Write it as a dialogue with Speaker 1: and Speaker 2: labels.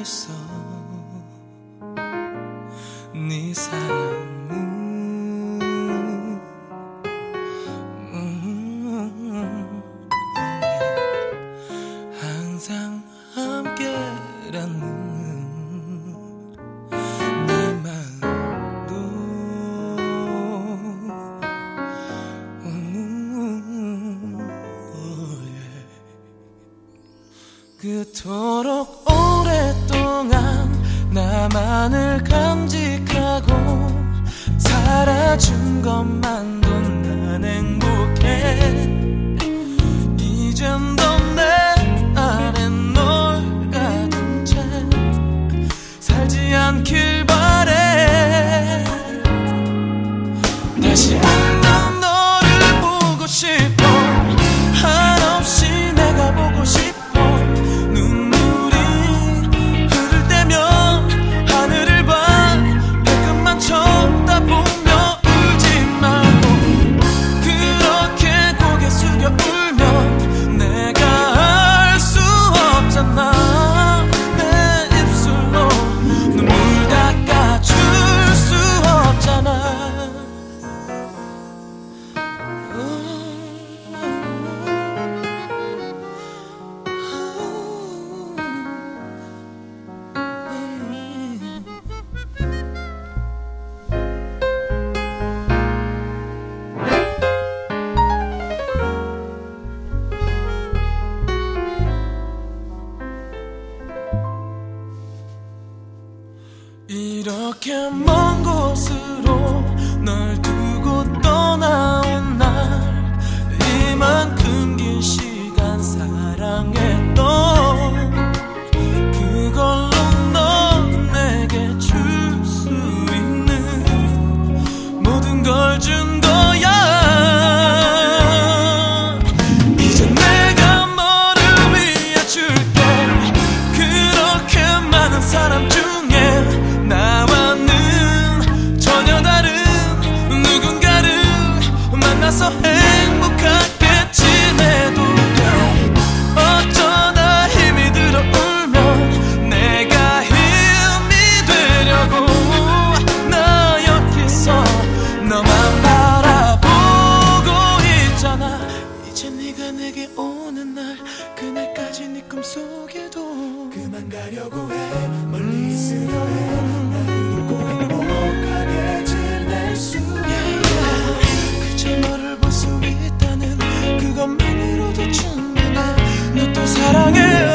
Speaker 1: 있어 네 사랑은 항상 함께라는 네 마음도 그토록 오랫동안 나만을 간직하고 살아준 것만도 난 행복해. 이젠 더 내 안에 널 가둔 채 살지 않길 바래. 다시 난 너를 보고 싶어. 한없이 내가 보고 싶어. 눈물이 흐를 때면 하늘을 봐. 발끝만 쳐다보며 울지 말고 그렇게 고개 숙여 울면 내가 알 수 없잖아. 내 입술로 눈물 닦아줄 수 없잖아. 이렇게 먼 곳으로 널 두고 떠나온 날 이만큼 긴 시간 사랑했던 그걸로 넌 내게 줄 수 있는 모든 걸 준 거야. 이제 내가 너를 위해 줄게. 그렇게 많은 사람 중에 나와는 전혀 다른 누군가를 만나서 행복하게 지내도 돼. 어쩌다 힘이 들어 울면 내가 힘이 되려고. 나 여기서 너만 바라보고 있잖아. 이제 네가 내게 오는 날 그날까지 네 꿈속에도 그만 가려고 해. 멀리 있으려 해. 행복하게 지낼 수 그저 너를 볼 수 있다는 그것만으로도 충분해. 너 또 사랑해.